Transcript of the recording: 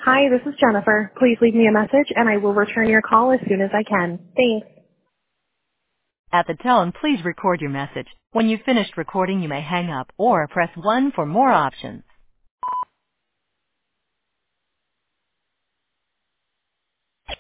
Hi, this is Jennifer. Please leave me a message and I will return your call as soon as I can. Thanks. At the tone, please record your message. When you've finished recording, you may hang up or press 1 for more options.